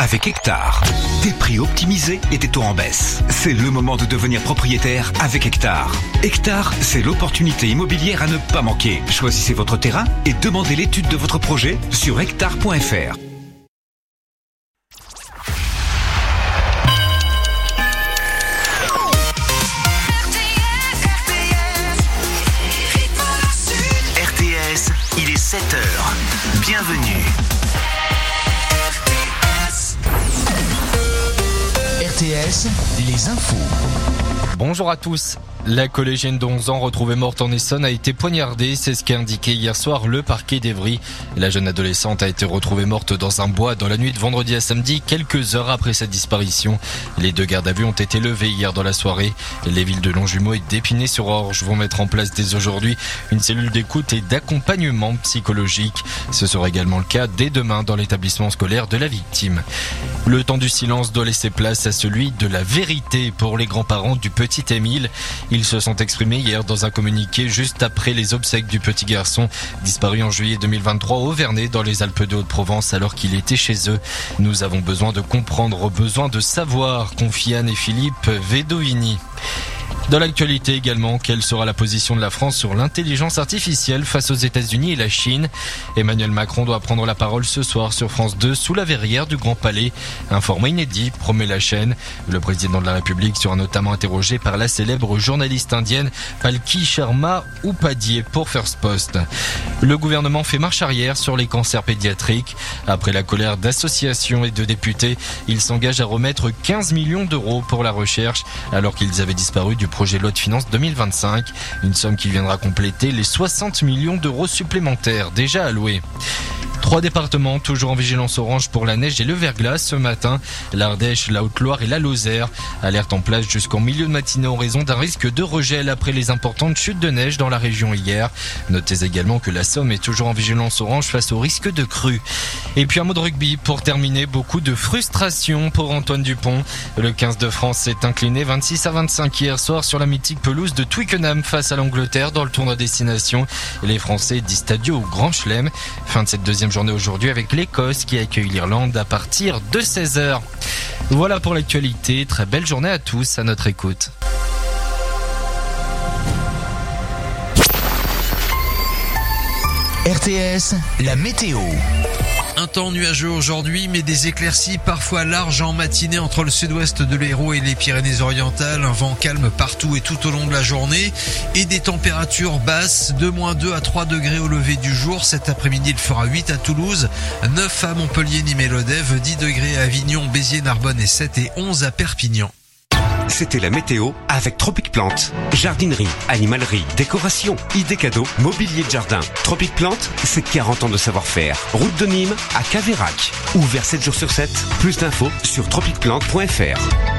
avec Hectare. Des prix optimisés et des taux en baisse. C'est le moment de devenir propriétaire avec Hectare. Hectare, c'est l'opportunité immobilière à ne pas manquer. Choisissez votre terrain et demandez l'étude de votre projet sur hectare.fr. Il est 7h. Bienvenue. RTS, les infos. Bonjour à tous. La collégienne d'11 ans retrouvée morte en Essonne a été poignardée, c'est ce qu'a indiqué hier soir le parquet d'Evry. La jeune adolescente a été retrouvée morte dans un bois dans la nuit de vendredi à samedi, quelques heures après sa disparition. Les 2 gardes à vue ont été levés hier dans la soirée. Les villes de Longjumeau et d'Épinay-sur-Orge vont mettre en place dès aujourd'hui une cellule d'écoute et d'accompagnement psychologique. Ce sera également le cas dès demain dans l'établissement scolaire de la victime. Le temps du silence doit laisser place à celui de la vérité pour les grands-parents du petit Émile. Ils se sont exprimés hier dans un communiqué juste après les obsèques du petit garçon disparu en juillet 2023 au Vernet dans les Alpes de Haute-Provence alors qu'il était chez eux. Nous avons besoin de comprendre, besoin de savoir, confient Anne et Philippe Vedovini. Dans l'actualité également, quelle sera la position de la France sur l'intelligence artificielle face aux États-Unis et la Chine? Emmanuel Macron doit prendre la parole ce soir sur France 2 sous la verrière du Grand Palais. Un format inédit, promet la chaîne. Le président de la République sera notamment interrogé par la célèbre journaliste indienne Palki Sharma Upadhyay pour First Post. Le gouvernement fait marche arrière sur les cancers pédiatriques. Après la colère d'associations et de députés, il s'engage à remettre 15 millions d'euros pour la recherche alors qu'ils avaient disparu du projet de loi de finances 2025, une somme qui viendra compléter les 60 millions d'euros supplémentaires déjà alloués. 3 départements toujours en vigilance orange pour la neige et le verglas ce matin. L'Ardèche, la Haute-Loire et la Lozère. Alerte en place jusqu'en milieu de matinée en raison d'un risque de regel après les importantes chutes de neige dans la région hier. Notez également que la Somme est toujours en vigilance orange face au risque de crue. Et puis un mot de rugby pour terminer. Beaucoup de frustration pour Antoine Dupont. Le 15 de France s'est incliné 26-25 hier soir sur la mythique pelouse de Twickenham face à l'Angleterre dans le tournoi destination. Les Français disent adieu au Grand Chelem. Fin de cette deuxième journée aujourd'hui avec l'Écosse qui accueille l'Irlande à partir de 16h. Voilà pour l'actualité. Très belle journée à tous à notre écoute. RTS, la météo. Un temps nuageux aujourd'hui, mais des éclaircies parfois larges en matinée entre le sud-ouest de l'Hérault et les Pyrénées-Orientales. Un vent calme partout et tout au long de la journée. Et des températures basses de -2 à 3 degrés au lever du jour. Cet après-midi, il fera 8 à Toulouse, 9 à Montpellier, Nîmes et Lodève, 10 degrés à Avignon, Béziers, Narbonne et 7 et 11 à Perpignan. C'était la météo avec Tropic Plante. Jardinerie, animalerie, décoration, idées cadeaux, mobilier de jardin. Tropic Plante, c'est 40 ans de savoir-faire. Route de Nîmes à Caveyrac. Ouvert 7 jours sur 7. Plus d'infos sur tropicplante.fr.